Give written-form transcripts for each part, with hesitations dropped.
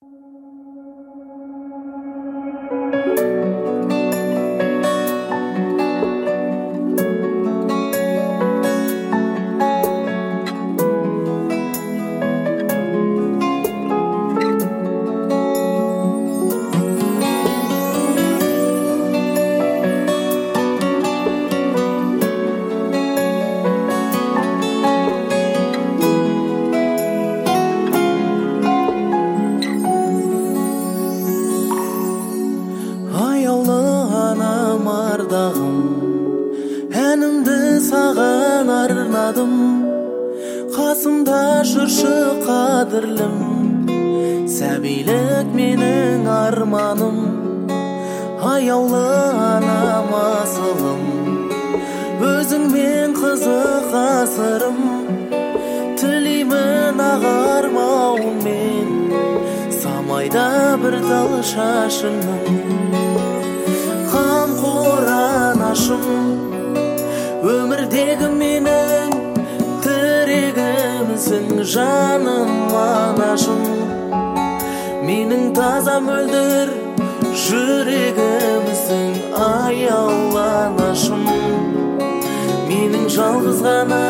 Әнімді саған арнадым, қасымда жүрші қадірлім. Сәбилік менің арманым, аяулы анам асылым. Өзіңмен қызық асырым, тілеймін ағармаумен, самайда бір тал шашыңның. Қамқор анашым, өмірдегі менің тірегімсің, жаным анашым. Менің таза мөлдір жүрегімсің, аяулы анашым. Менің жалғыз ғана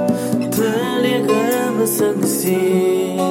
тілегімсің сен.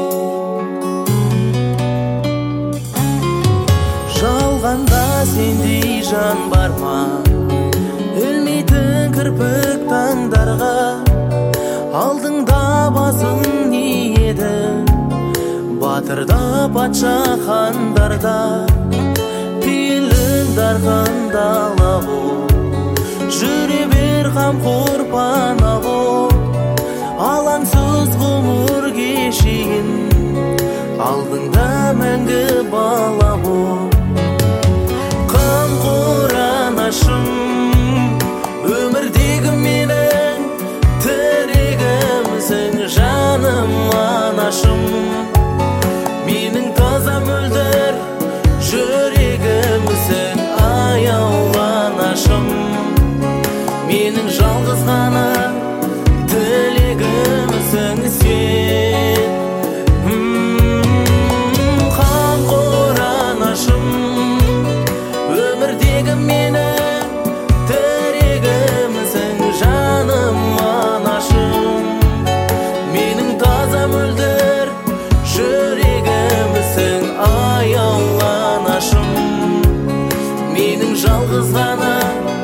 Жалғанда сендей жан бар ма, ілмейтін кірпік таңдарға. Алдыңда басың не еді, батырда патша хандарда. Пейілің дархан дала бол, жүре бер қамқор пана бол. Алаңсыз ғұмыр кешейін, алдыңда мәңгі бала бол. Қамқор анашым, өмірдегі менің тірегімсің, жаным анашым. Менің таза мөлдір жүрегімсің, аяулы анашым. Менің жалғыз ғана тілегімсің сен. Қамқор анашым, өмірдегі менің тірегімсің, жаным анашым. Менің таза мөлдір жүрегімсің, аяулы анашым. Менің жалғыз ғана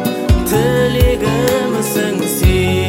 тілегімсің сен.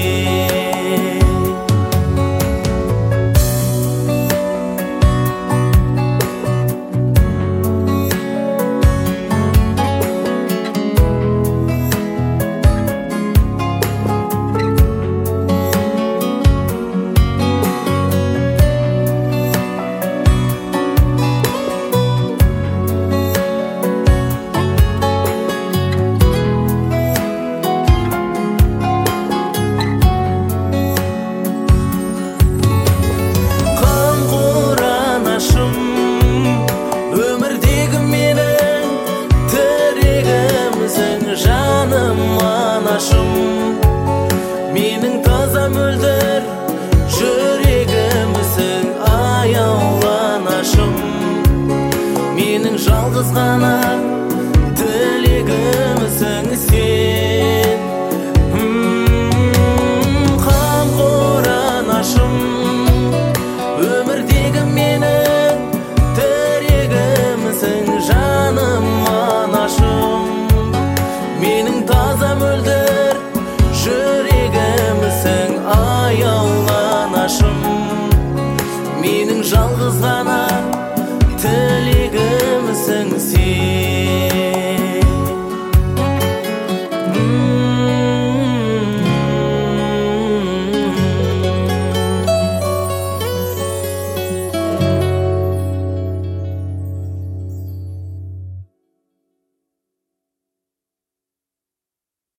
Өмірдегі менің тірегімсің, жаным анашым. Менің таза мөлдір жүрегімсің, аяулы анашым. Менің жалғыз ғана тілегімсің сен. Қамқор анашым, өмірдегі менің тірегімсің, жаным анашым. Менің таза мөлдір жүрегімсің, аяулы анашым. Менің жалғыз ғана тілегімсің сен.